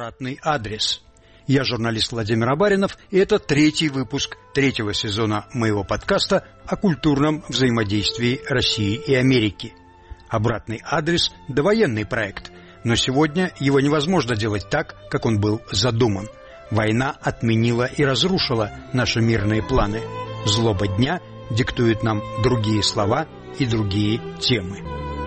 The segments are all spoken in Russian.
«Обратный адрес». Я журналист Владимир Абаринов, и это 3-й выпуск 3-го сезона моего подкаста о культурном взаимодействии России и Америки. «Обратный адрес» – довоенный проект, но сегодня его невозможно делать так, как он был задуман. Война отменила и разрушила наши мирные планы. Злоба дня диктует нам другие слова и другие темы.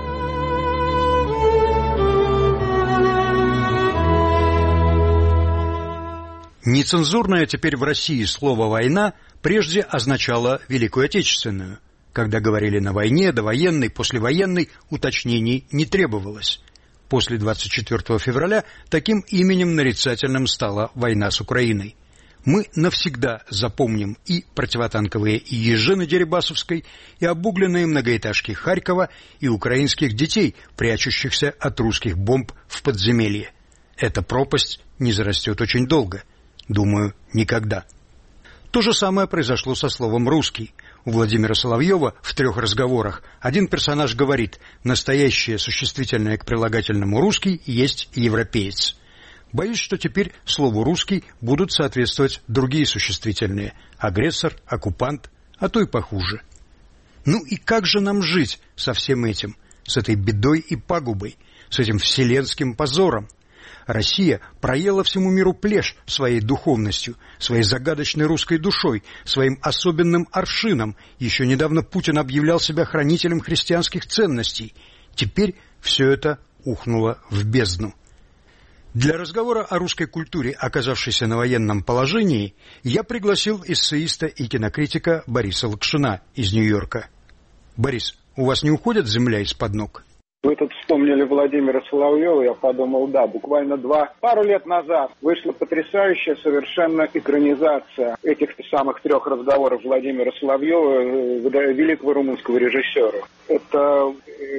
Нецензурное теперь в России слово «война» прежде означало Великую Отечественную. Когда говорили на войне, довоенной, послевоенной, уточнений не требовалось. После 24 февраля таким именем нарицательным стала война с Украиной. Мы навсегда запомним и противотанковые ежи на Дерибасовской, и обугленные многоэтажки Харькова, и украинских детей, прячущихся от русских бомб в подземелье. Эта пропасть не зарастет очень долго. Думаю, никогда. То же самое произошло со словом «русский». У Владимира Соловьева в 3 разговорах один персонаж говорит: настоящее существительное к прилагательному «русский» есть европеец. Боюсь, что теперь слову «русский» будут соответствовать другие существительные: агрессор, оккупант, а то и похуже. Ну и как же нам жить со всем этим, с этой бедой и пагубой, с этим вселенским позором? Россия проела всему миру плешь своей духовностью, своей загадочной русской душой, своим особенным аршином. Еще недавно Путин объявлял себя хранителем христианских ценностей. Теперь все это ухнуло в бездну. Для разговора о русской культуре, оказавшейся на военном положении, я пригласил эссеиста и кинокритика Бориса Лакшина из Нью-Йорка. Борис, у вас не уходит земля из-под ног? Вы тут вспомнили Владимира Соловьева, я подумал, да, буквально пару лет назад вышла потрясающая совершенно экранизация этих самых 3 разговоров Владимира Соловьева, великого румынского режиссера. Это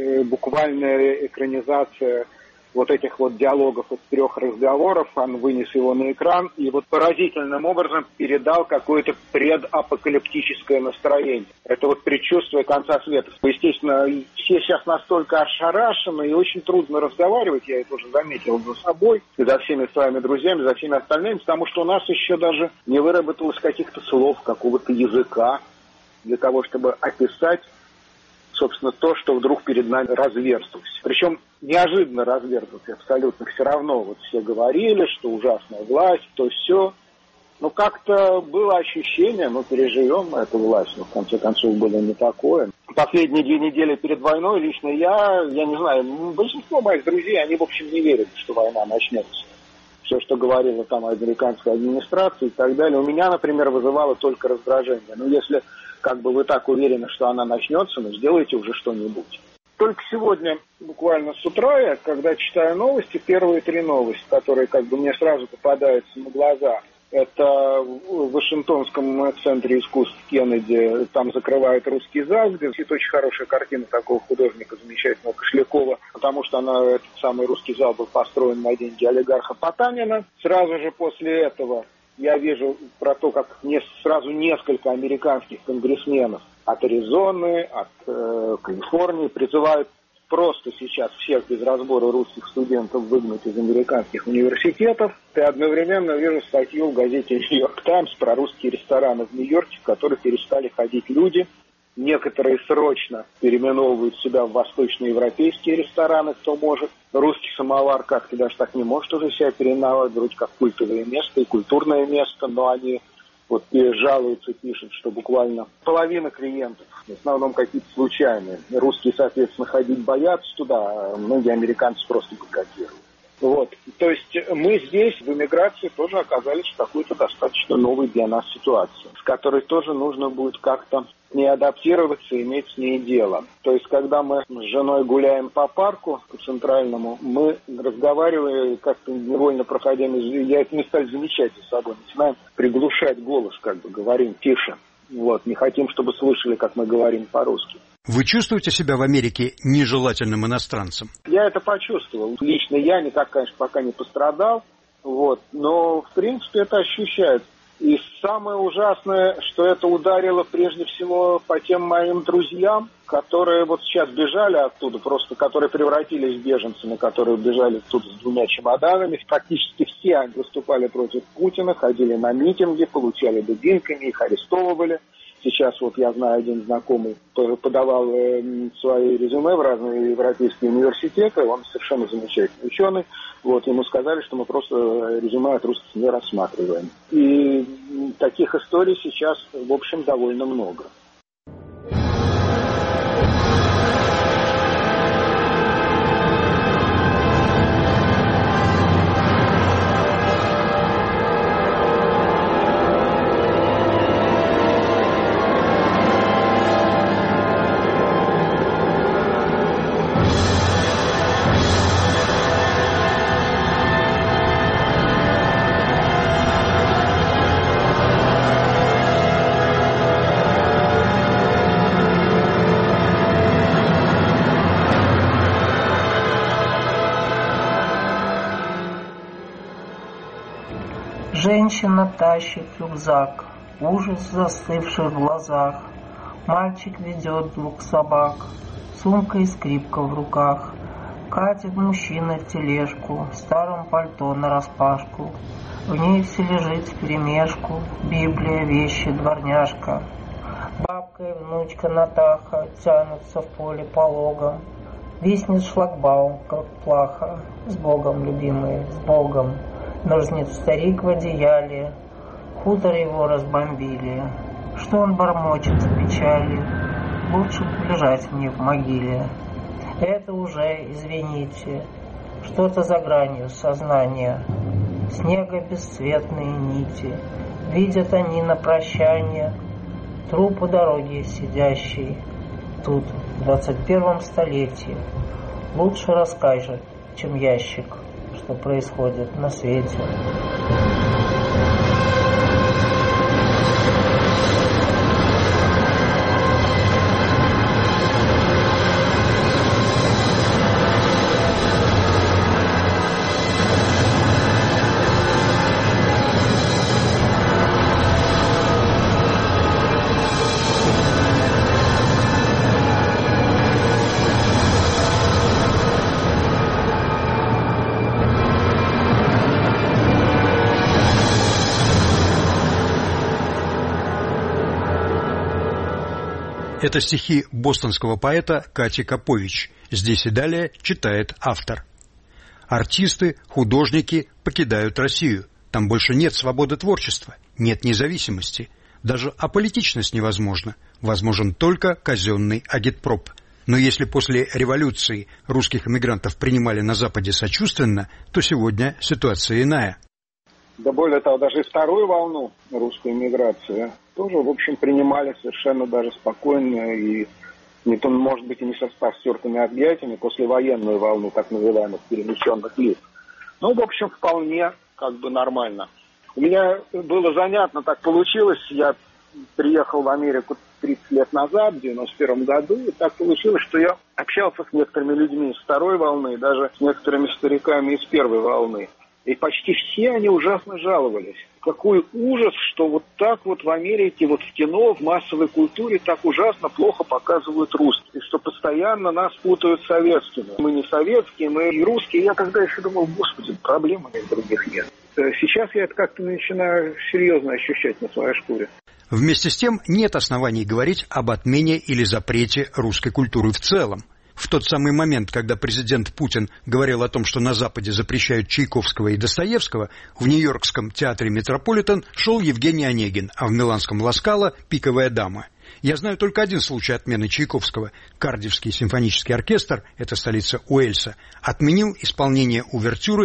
буквальная экранизация вот этих вот диалогов из 3 разговоров, он вынес его на экран и вот поразительным образом передал какое-то предапокалиптическое настроение. Это вот предчувствие конца света. Естественно, все сейчас настолько ошарашены и очень трудно разговаривать, я это уже заметил за собой, и за всеми своими друзьями, за всеми остальными, потому что у нас еще даже не выработалось каких-то слов, какого-то языка для того, чтобы описать, собственно, то, что вдруг перед нами разверзлось. Причем неожиданно разверзлось абсолютно все равно. Вот все говорили, что ужасная власть, то все. Но как-то было ощущение, мы переживем эту власть, но в конце концов было не такое. Последние 2 недели перед войной лично я не знаю, большинство моих друзей, они, в общем, не верят, что война начнется. Все, что говорила там американская администрация и так далее, у меня, например, вызывало только раздражение. Но если как бы вы так уверены, что она начнется, но сделайте уже что-нибудь. Только сегодня, буквально с утра, я, когда читаю новости, первые 3 новости, которые как бы мне сразу попадаются на глаза, это в Вашингтонском центре искусств Кеннеди, там закрывают русский зал, где есть очень хорошая картина такого художника замечательного Кошлякова, потому что этот самый русский зал был построен на деньги олигарха Потанина. Сразу же после этого я вижу про то, как сразу несколько американских конгрессменов от Аризоны, от Калифорнии призывают просто сейчас всех без разбора русских студентов выгнать из американских университетов. И одновременно вижу статью в газете «Нью-Йорк Таймс» про русские рестораны в Нью-Йорке, в которые перестали ходить люди. Некоторые срочно переименовывают себя в восточноевропейские рестораны, кто может. Русский самовар как-то даже так не может уже себя переименовать, вроде как культовое место и культурное место, но они вот жалуются, пишут, что буквально половина клиентов, в основном какие-то случайные. Русские, соответственно, ходить боятся туда, а многие американцы просто бойкотируют. Вот. То есть мы здесь в эмиграции тоже оказались в какой-то достаточно новой для нас ситуации, с которой тоже нужно будет как-то не адаптироваться и иметь с ней дело. То есть когда мы с женой гуляем по парку, по центральному, мы разговариваем, как-то невольно проходя, я это не стал замечать за собой, начинаем приглушать голос, как бы говорим тише. Вот. Не хотим, чтобы слышали, как мы говорим по-русски. Вы чувствуете себя в Америке нежелательным иностранцем? Я это почувствовал. Лично я никак, конечно, пока не пострадал, вот, но, в принципе, это ощущается. И самое ужасное, что это ударило прежде всего по тем моим друзьям, которые вот сейчас бежали оттуда, просто которые превратились в беженцами, которые бежали оттуда с 2 чемоданами. Практически все они выступали против Путина, ходили на митинги, получали дубинками, их арестовывали. Сейчас вот я знаю, один знакомый подавал свои резюме в разные европейские университеты, он совершенно замечательный ученый. Вот, ему сказали, что мы просто резюме от русских не рассматриваем. И таких историй сейчас, в общем, довольно много. Женщина тащит рюкзак, ужас застывший в глазах. Мальчик ведет 2 собак, сумка и скрипка в руках. Катит мужчина в тележку, в старом пальто нараспашку. В ней все лежит вперемешку, Библия, вещи, дворняжка. Бабка и внучка Натаха тянутся в поле пологом. Виснет шлагбаум, как плаха. С Богом, любимые, с Богом. Мерзнет старик в одеяле, хутор его разбомбили. Что он бормочет в печали? Лучше б лежать мне в могиле. Это уже, извините, что-то за гранью сознания. Снега бесцветные нити. Видят они на прощание труп у дороги сидящий. Тут, в 21 столетии, лучше расскажет, чем ящик, что происходит на свете. Это стихи бостонского поэта Кати Капович. Здесь и далее читает автор. Артисты, художники покидают Россию. Там больше нет свободы творчества, нет независимости. Даже аполитичность невозможна. Возможен только казенный агитпроп. Но если после революции русских эмигрантов принимали на Западе сочувственно, то сегодня ситуация иная. Да более того, даже и вторую волну русской эмиграции тоже, в общем, принимали совершенно даже спокойно и не то, может быть, и не со стертыми объятиями, послевоенную волну так называемых перемещенных лиц. Ну, в общем, вполне как бы нормально. У меня было занятно, так получилось, я приехал в Америку 30 лет назад, в 91 году, и так получилось, что я общался с некоторыми людьми из второй волны, даже с некоторыми стариками из первой волны. И почти все они ужасно жаловались. Какой ужас, что вот так вот в Америке, вот в кино, в массовой культуре так ужасно плохо показывают русских. И что постоянно нас путают с советскими. Мы не советские, мы и русские. Я тогда еще думал, господи, проблем у них других нет. Сейчас я это как-то начинаю серьезно ощущать на своей шкуре. Вместе с тем нет оснований говорить об отмене или запрете русской культуры в целом. В тот самый момент, когда президент Путин говорил о том, что на Западе запрещают Чайковского и Достоевского, в Нью-Йоркском театре «Метрополитен» шел Евгений Онегин, а в Миланском «Ла Скала» «Пиковая дама». Я знаю только один случай отмены Чайковского. Кардифский симфонический оркестр, это столица Уэльса, отменил исполнение увертюры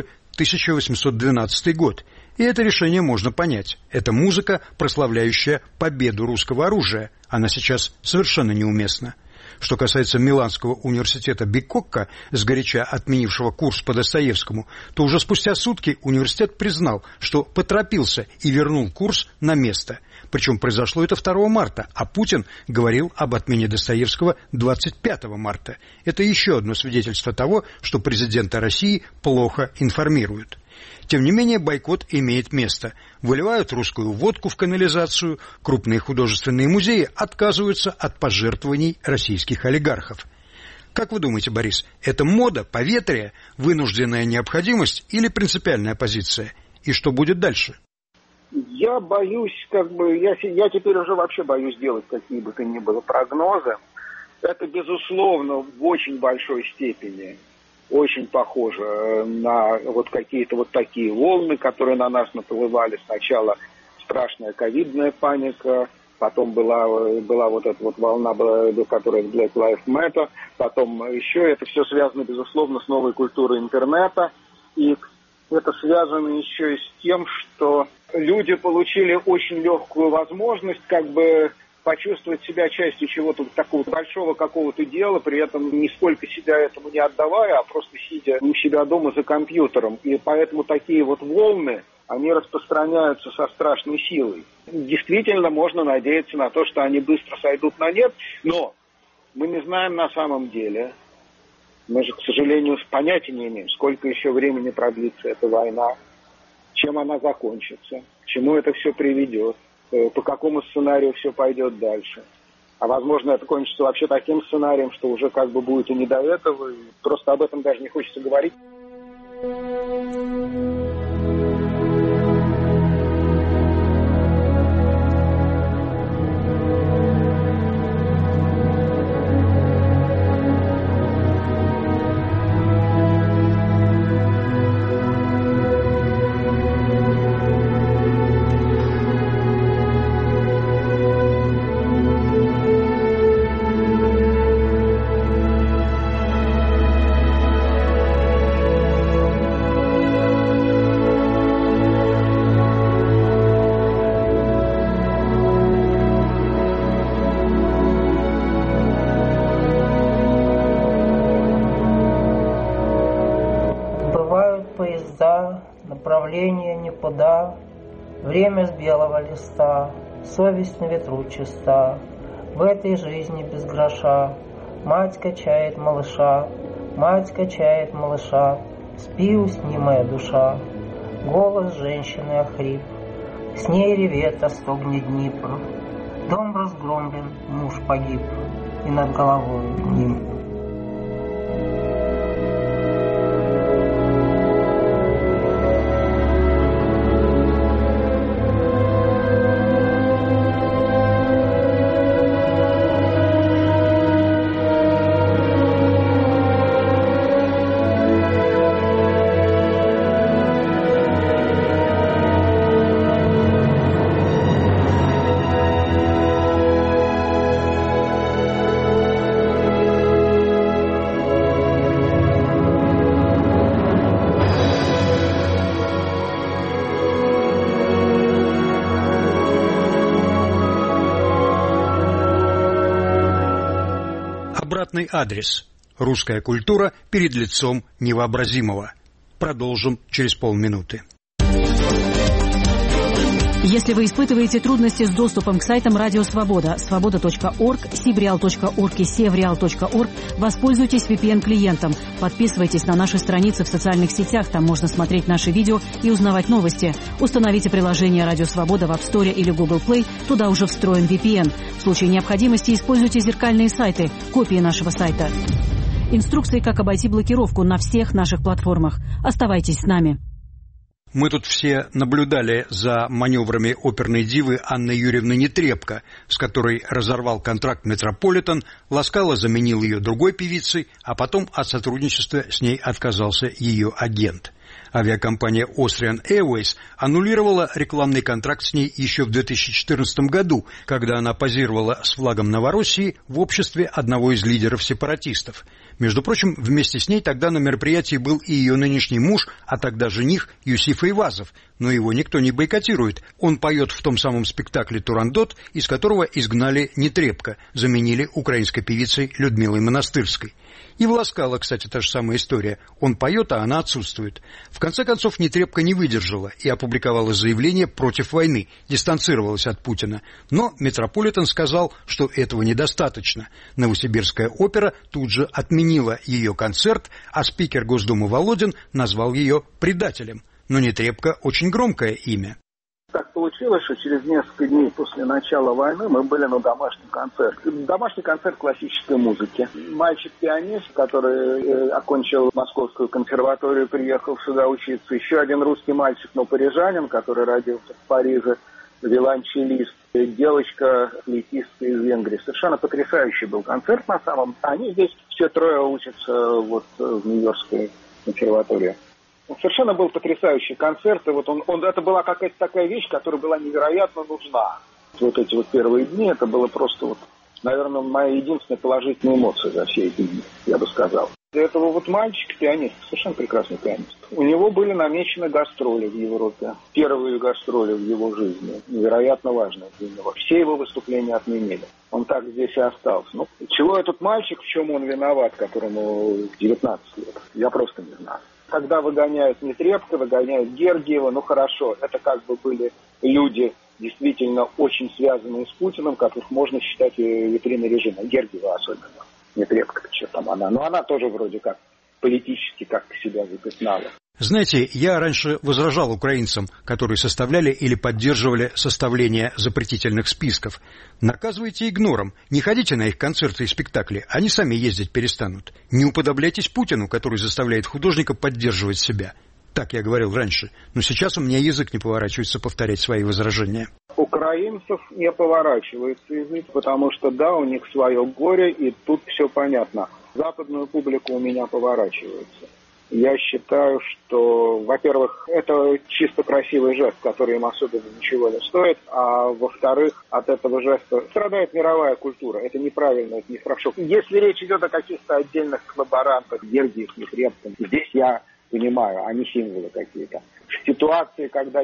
1812 год. И это решение можно понять. Это музыка, прославляющая победу русского оружия. Она сейчас совершенно неуместна. Что касается Миланского университета Бикокко, сгоряча отменившего курс по Достоевскому, то уже спустя сутки университет признал, что поторопился и вернул курс на место. Причем произошло это 2 марта, а Путин говорил об отмене Достоевского 25 марта. Это еще одно свидетельство того, что президента России плохо информируют. Тем не менее, бойкот имеет место. Выливают русскую водку в канализацию, крупные художественные музеи отказываются от пожертвований российских олигархов. Как вы думаете, Борис, это мода, поветрие, вынужденная необходимость или принципиальная позиция? И что будет дальше? Я боюсь, я теперь уже вообще боюсь делать какие бы то ни было прогнозы. Это, безусловно, в очень большой степени очень похоже на вот какие-то вот такие волны, которые на нас наплывали. Сначала страшная ковидная паника, потом была вот эта вот волна, которая Black Lives Matter, потом еще это все связано, безусловно, с новой культурой интернета. И это связано еще и с тем, что люди получили очень легкую возможность почувствовать себя частью чего-то такого большого какого-то дела, при этом нисколько себя этому не отдавая, а просто сидя у себя дома за компьютером. И поэтому такие вот волны, они распространяются со страшной силой. Действительно, можно надеяться на то, что они быстро сойдут на нет, но мы не знаем на самом деле, мы же, к сожалению, понятия не имеем, сколько еще времени продлится эта война, чем она закончится, к чему это все приведет, по какому сценарию все пойдет дальше. А возможно, это кончится вообще таким сценарием, что уже будет и не до этого, и просто об этом даже не хочется говорить. Направление никуда, время с белого листа, совесть на ветру чиста. В этой жизни без гроша мать качает малыша, спи, усни, моя душа. Голос женщины охрип, с ней ревет о стогне Днепр. Дом разгромлен, муж погиб, и над головой нимб. Обратный адрес. Русская культура перед лицом невообразимого. Продолжим через полминуты. Если вы испытываете трудности с доступом к сайтам Радио Свобода, свобода.орг, sibreal.org и sevreal.org, воспользуйтесь VPN-клиентом. Подписывайтесь на наши страницы в социальных сетях, там можно смотреть наши видео и узнавать новости. Установите приложение Радио Свобода в App Store или Google Play, туда уже встроен VPN. В случае необходимости используйте зеркальные сайты, копии нашего сайта. Инструкции, как обойти блокировку на всех наших платформах. Оставайтесь с нами. Мы тут все наблюдали за маневрами оперной дивы Анны Юрьевны Нетребко, с которой разорвал контракт Метрополитен, ласкало заменил ее другой певицей, а потом от сотрудничества с ней отказался ее агент. Авиакомпания Austrian Airways аннулировала рекламный контракт с ней еще в 2014 году, когда она позировала с флагом Новороссии в обществе одного из лидеров сепаратистов. Между прочим, вместе с ней тогда на мероприятии был и ее нынешний муж, а тогда жених Юсиф Айвазов, но его никто не бойкотирует. Он поет в том самом спектакле «Турандот», из которого изгнали Нетребко, заменили украинской певицей Людмилой Монастырской. И в Ласкало, кстати, та же самая история. Он поет, а она отсутствует. В конце концов, Нетребко не выдержала и опубликовала заявление против войны, дистанцировалась от Путина. Но Метрополитен сказал, что этого недостаточно. Новосибирская опера тут же отменила ее концерт, а спикер Госдумы Володин назвал ее предателем. но Нетребко очень громкое имя. Так получилось, что через несколько дней после начала войны мы были на домашнем концерте. Домашний концерт классической музыки. Мальчик-пианист, который окончил Московскую консерваторию, приехал сюда учиться. Еще один русский мальчик, но парижанин, который родился в Париже, виолончелист. Девочка-флейтистка из Венгрии. Совершенно потрясающий был концерт на самом деле. Они здесь все трое учатся вот в Нью-Йоркской консерватории. Совершенно был потрясающий концерт, и вот это была какая-то такая вещь, которая была невероятно нужна. Вот эти вот первые дни, это было просто вот, наверное, моя единственная положительная эмоция за все эти дни, я бы сказал. Для этого вот мальчик, пианист, совершенно прекрасный пианист. У него были намечены гастроли в Европе, первые гастроли в его жизни, невероятно важные для него. Все его выступления отменили. Он так здесь и остался. Ну, чего этот мальчик, в чем он виноват, которому 19 лет, я просто не знаю. Когда выгоняют Нетребко, выгоняют Гергиева, ну хорошо, это как бы были люди, действительно очень связанные с Путиным, которых можно считать витриной режима. Гергиева особенно. Нетребко, что там она. Но она тоже вроде как политически как-то себя запятнала. Знаете, я раньше возражал украинцам, которые составляли или поддерживали составление запретительных списков. Наказывайте игнором, не ходите на их концерты и спектакли, они сами ездить перестанут. Не уподобляйтесь Путину, который заставляет художника поддерживать себя. Так я говорил раньше, но сейчас у меня язык не поворачивается повторять свои возражения. Украинцев не поворачивается язык, потому что да, у них свое горе, и тут все понятно. Западную публику у меня поворачивается. Я считаю, что, во-первых, это чисто красивый жест, который им особенно ничего не стоит, а во-вторых, от этого жеста страдает мировая культура. Это неправильно, это нехорошо. Если речь идет о каких-то отдельных коллаборантах, Гергиев, Нетребко, здесь я понимаю, они символы какие-то. В ситуации, когда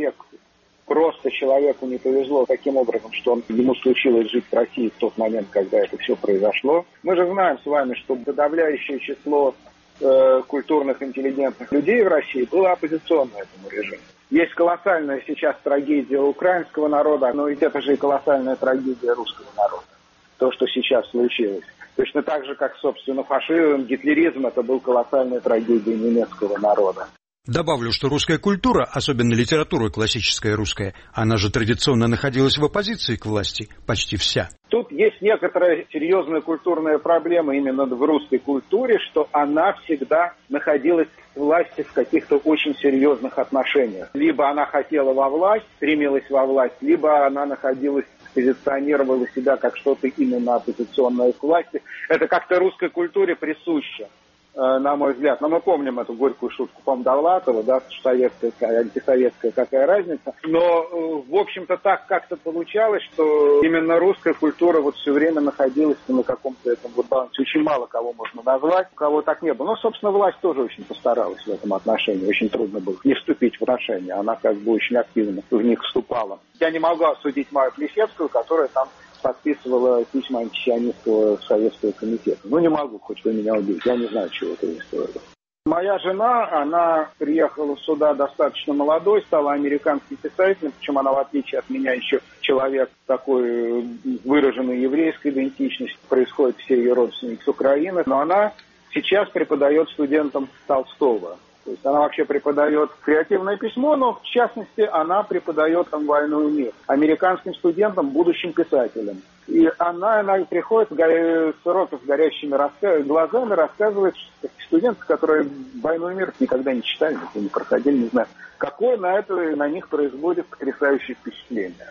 просто человеку не повезло таким образом, что ему случилось жить в России в тот момент, когда это все произошло. Мы же знаем с вами, что подавляющее число культурных, интеллигентных людей в России было оппозиционно этому режиму. Есть колоссальная сейчас трагедия украинского народа, но ведь это же и колоссальная трагедия русского народа. То, что сейчас случилось. Точно так же, как, собственно, фашизм, гитлеризм, это был колоссальная трагедия немецкого народа. Добавлю, что русская культура, особенно литература классическая русская, она же традиционно находилась в оппозиции к власти, почти вся. Тут есть некоторая серьезная культурная проблема именно в русской культуре, что она всегда находилась в власти в каких-то очень серьезных отношениях. Либо она хотела во власть, стремилась во власть, либо она находилась, позиционировала себя как что-то именно оппозиционное к власти. Это как-то русской культуре присуще, на мой взгляд. Но мы помним эту горькую шутку, по-моему, Довлатова, да, советская, антисоветская, какая разница. Но, в общем-то, так как-то получалось, что именно русская культура вот все время находилась на каком-то этом вот балансе. Очень мало кого можно назвать, у кого так не было. Но, собственно, власть тоже очень постаралась в этом отношении. Очень трудно было не вступить в отношения. Она как бы очень активно в них вступала. Я не могу осудить Майю Плесецкую, которая там подписывала письма антисионистского советского комитета. Ну, не могу, хоть вы меня убейте. Я не знаю, чего это стоило. Моя жена, она приехала сюда достаточно молодой, стала американским писателем, причем она, в отличие от меня, еще человек такой выраженной еврейской идентичности. Происходит все ее родственники с Украины. Но она сейчас преподает студентам Толстого. То есть она вообще преподает креативное письмо, но в частности она преподает там «Войну и мир» американским студентам, будущим писателям. И она приходит с урока с горящими глазами, рассказывает студентам, которые «Войну и мир» никогда не читали, не проходили, не знаю, какое на них производит потрясающее впечатление.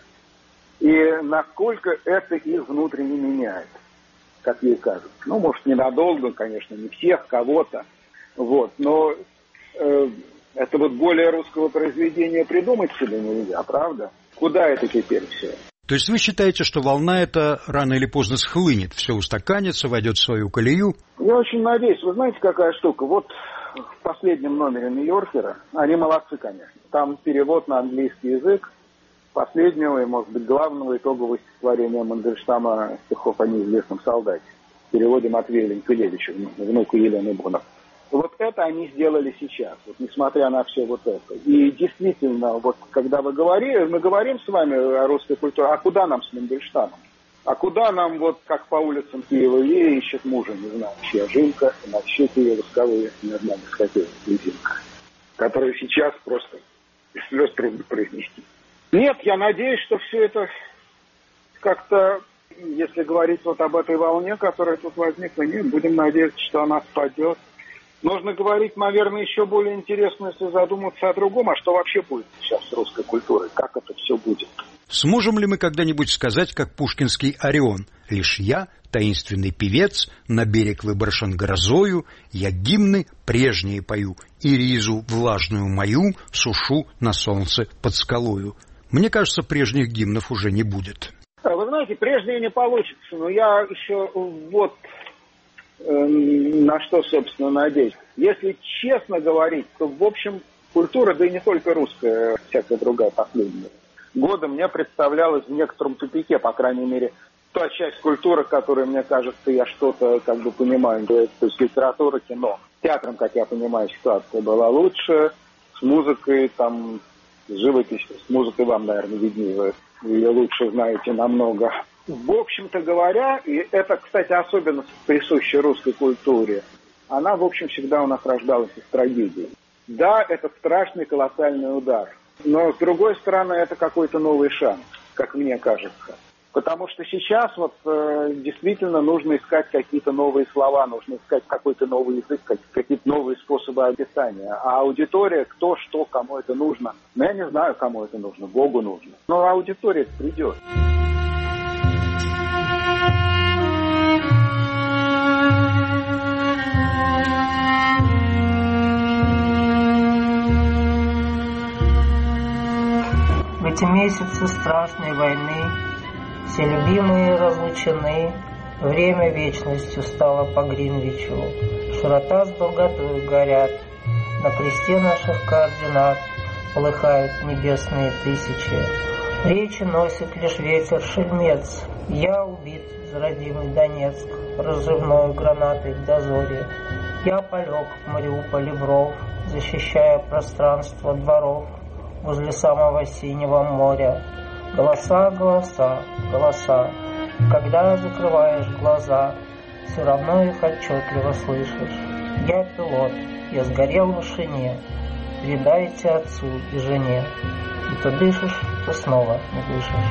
И насколько это их внутренне меняет, как ей кажется. Ну, может, ненадолго, конечно, не всех, кого-то, вот, но это вот более русского произведения придумать себе нельзя, правда? Куда это теперь все? То есть вы считаете, что волна эта рано или поздно схлынет, все устаканится, войдет в свою колею? Я очень надеюсь. Вы знаете, какая штука? Вот в последнем номере «Нью-Йоркера», они молодцы, конечно. Там перевод на английский язык последнего и, может быть, главного итогового стихотворения Мандельштама стихов о неизвестном солдате. В переводе Матвея Ленкелевича, внука Елены Бонов. Вот это они сделали сейчас, вот, несмотря на все вот это. И действительно, вот когда мы говорим с вами о русской культуре, а куда нам с Мандельштамом? А куда нам, вот как по улицам Киева Лея ищет мужа, не знаю, чья жинка, на щеке ее восковые над нами скатилась лезинка. которые сейчас просто без слез трудно произнести. Нет, я надеюсь, что все это как-то, если говорить вот об этой волне, которая тут возникла, нет, будем надеяться, что она спадет. Нужно говорить, наверное, еще более интересно, если задуматься о другом, а что вообще будет сейчас с русской культурой, как это все будет. Сможем ли мы когда-нибудь сказать, как пушкинский Орион: «Лишь я, таинственный певец, на берег выброшен грозою, я гимны прежние пою, и ризу влажную мою сушу на солнце под скалою». Мне кажется, прежних гимнов уже не будет. Вы знаете, прежние не получится, но я еще вот на что, собственно, надеюсь. Если честно говорить, то, в общем, культура, да и не только русская, всякая другая последняя, года мне представлялась в некотором тупике, по крайней мере, та часть культуры, которая, мне кажется, я что-то как бы понимаю, то есть литература, кино. С театром, как я понимаю, ситуация была лучше, с музыкой, там, с живописью, с музыкой вам, наверное, виднее, вы ее лучше знаете намного. В общем-то говоря, и это, кстати, особенность, присущая русской культуре, она, в общем, всегда у нас рождалась из трагедии. Да, это страшный колоссальный удар, но, с другой стороны, это какой-то новый шанс, как мне кажется. Потому что сейчас вот действительно нужно искать какие-то новые слова, нужно искать какой-то новый язык, какие-то новые способы описания. А аудитория, кто, что, кому это нужно, ну, я не знаю, кому это нужно, Богу нужно. Но аудитория придет. В эти месяцы страшной войны все любимые разлучены, время вечностью стало по Гринвичу, широта с долготой горят, на кресте наших координат полыхают небесные тысячи. Речи носит лишь ветер шельмец, я убит за родимый Донецк, разрывной гранатой в дозоре. Я полег в Мариуполе в ров, защищая пространство дворов возле самого синего моря. Голоса, голоса, голоса, когда закрываешь глаза, все равно их отчетливо слышишь. Я пилот, я сгорел в вышине, передайте отцу и жене. И то дышишь, то снова не дышишь.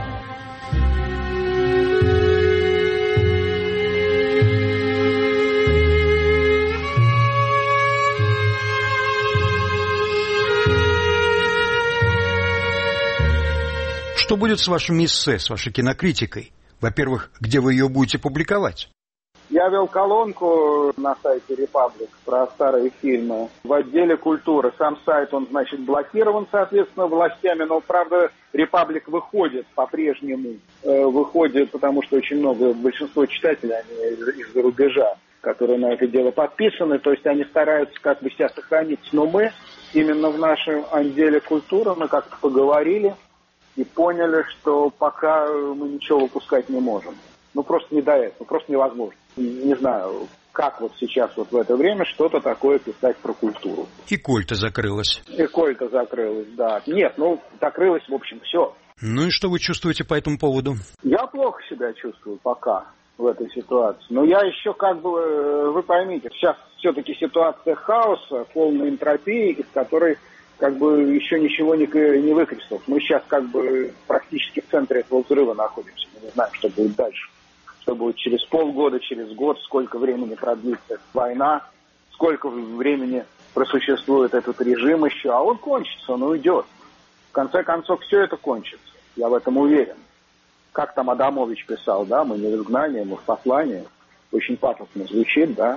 Что будет с вашими эссе, с вашей кинокритикой? Во-первых, где вы ее будете публиковать? Я вел колонку на сайте Republic про старые фильмы в отделе культуры. Сам сайт, он, значит, блокирован, соответственно, властями, но, правда, Republic выходит по-прежнему. Выходит, потому что очень много, большинство читателей, они из-за рубежа, которые на это дело подписаны, то есть они стараются как бы себя сохранить. Но мы именно в нашем отделе культуры, мы как-то поговорили и поняли, что пока мы ничего выпускать не можем. Ну, просто не до этого, просто невозможно. Не знаю, как вот сейчас вот в это время что-то такое писать про культуру. И Коль-то закрылась. И Коль-то закрылась, да. Нет, ну, закрылась, в общем, все. Ну и что вы чувствуете по этому поводу? Я плохо себя чувствую пока в этой ситуации. Но я еще как бы, вы поймите, сейчас все-таки ситуация хаоса, полной энтропии, из которой как бы еще ничего не выкрестилось. Мы сейчас как бы практически в центре этого взрыва находимся. Мы не знаем, что будет дальше. Что будет через полгода, через год, сколько времени продлится война, сколько времени просуществует этот режим еще. А он кончится, он уйдет. В конце концов, все это кончится. Я в этом уверен. Как там Адамович писал, да, мы не в изгнании, мы в послании. Очень пафосно звучит, да.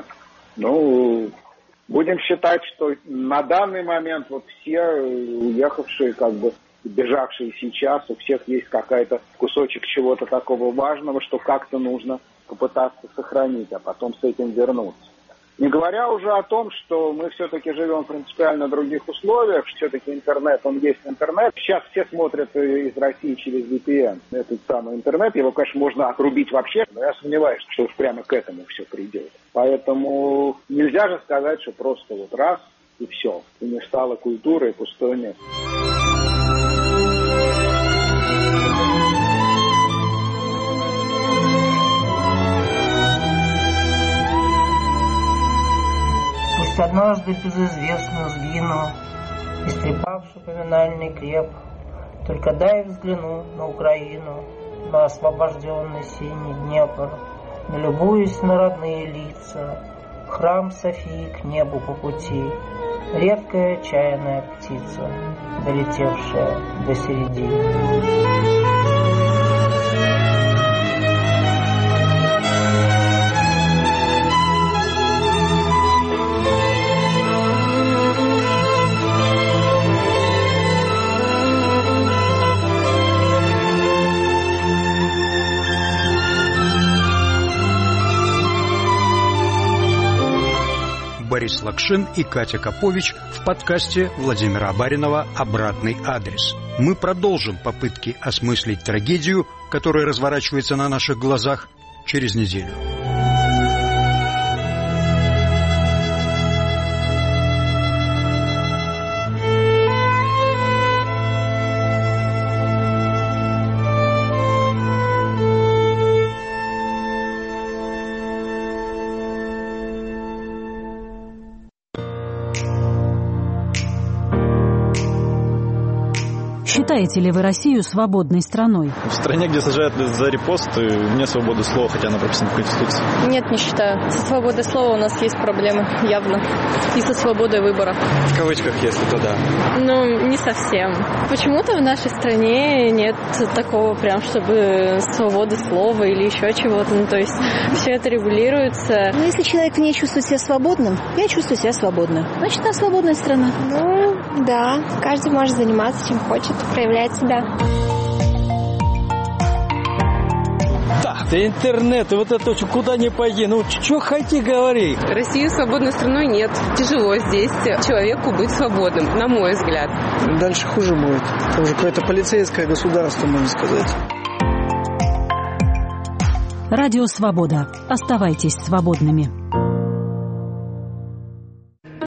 Ну, будем считать, что на данный момент вот все уехавшие, как бы, бежавшие сейчас, у всех есть какая-то кусочек чего-то такого важного, что как-то нужно попытаться сохранить, а потом с этим вернуться. Не говоря уже о том, что мы все-таки живем в принципиально других условиях, все-таки интернет, он есть интернет. Сейчас все смотрят из России через VPN. Этот самый интернет, его, конечно, можно отрубить вообще, но я сомневаюсь, что уж прямо к этому все придет. Поэтому нельзя же сказать, что просто вот раз и все, и не стало культуры, и пустое место. Пусть однажды безызвестно сгину, истрепавший поминальный креп, только дай взгляну на Украину, на освобожденный синий Днепр, налюбуюсь на родные лица, храм Софии к небу по пути, редкая чайная птица, долетевшая до середины. Борис Лакшин и Катя Копович в подкасте Владимира Абаринова «Обратный адрес». Мы продолжим попытки осмыслить трагедию, которая разворачивается на наших глазах, через неделю. Считаете ли вы Россию свободной страной? В стране, где сажают за репосты, вне свободы слова, хотя она прописана в Конституции. Нет, не считаю. Со свободой слова у нас есть проблемы, явно. И со свободой выбора. В кавычках, если то да. Ну, не совсем. Почему-то в нашей стране нет такого прям, чтобы свободы слова или еще чего-то. Ну, то есть все это регулируется. Ну, если человек не чувствует себя свободным, я чувствую себя свободно. Значит, она свободная страна. Ну, да. Каждый может заниматься чем хочет, проявлять себя. Да интернет, вот это куда ни пойди, ну что хоти говори. Россию свободной страной нет. Тяжело здесь человеку быть свободным, на мой взгляд. Дальше хуже будет. Это уже какое-то полицейское государство, можно сказать. Радио «Свобода». Оставайтесь свободными.